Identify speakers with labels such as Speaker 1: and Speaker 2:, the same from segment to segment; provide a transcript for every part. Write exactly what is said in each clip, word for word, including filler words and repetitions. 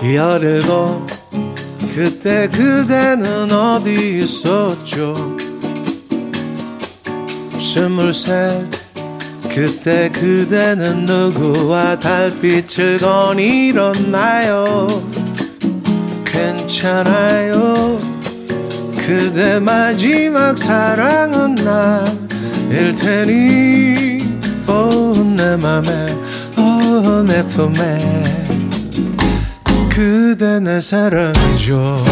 Speaker 1: 열일곱 그때 그대는 어디 있었죠? 스물셋 그때 그대는 누구와 달빛을 거닐었나요? 괜찮아요. 그대 마지막 사랑은 나일 테니 오 내 맘에 오 내 품에 그대 내 사랑이죠.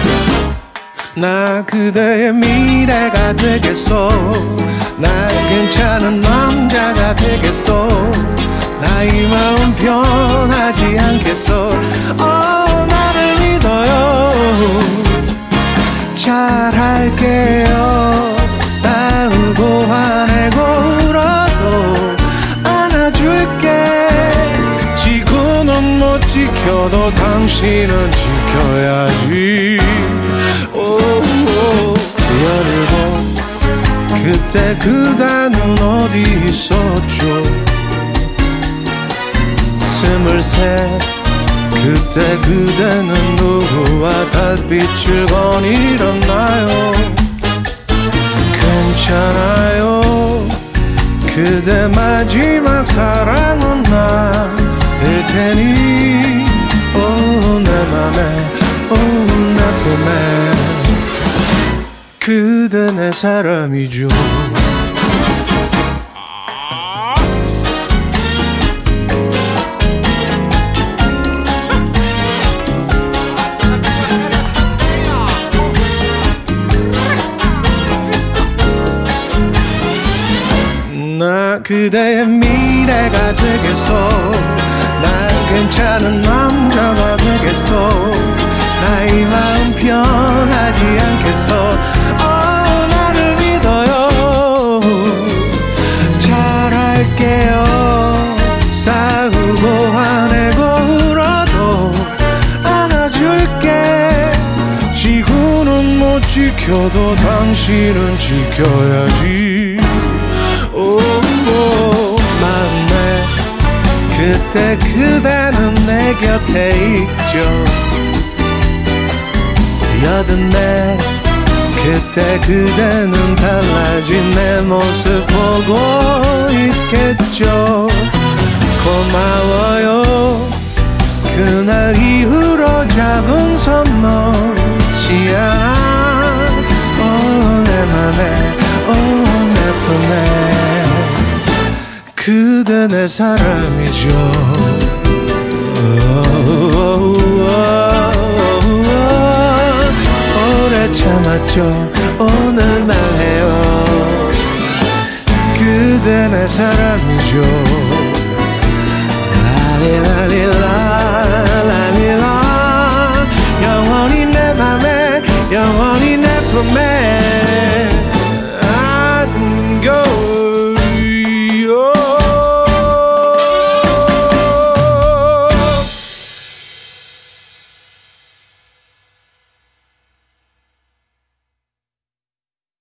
Speaker 1: 나 그대의 미래가 되겠소. 나 괜찮은 남자가 되겠소. 나의 마음 변하지 않겠소. 어 나를 믿어요. 잘할게요. 싸우고 화내고 울어도 안아줄게. 지구는 못 지켜도 당신은 지켜야지. 오오 열일곱 그때 그대는 어디 있었죠? 스물셋 그때 그대는 누구와 달빛을 거닐었나요? 괜찮아요. 그대 마지막 사랑은 나일 테니 오 내 맘에 오 내 품에 그대 내 사람이죠. 나 그대의 미래가 되겠소. 난 괜찮은 남자가 되겠소. 나의 마음 변하지 않겠소. 어 나를 믿어요. 잘할게요. 싸우고 화내고 울어도 안아줄게. 지구는 못 지켜도 당신은 지켜야지. 오오 마음에 그때 그대는 내 곁에 있죠. 여든네 그때 그대는 달라진 내 모습 보고 있겠죠. 고마워요. 그날 이후로 잡은 손 놓지 않아. 오 내 맘에 오 내 품에 그대 내 사람이죠. 오래 참았죠. 오늘 말해요. 그대 내 사람이죠. 라리라리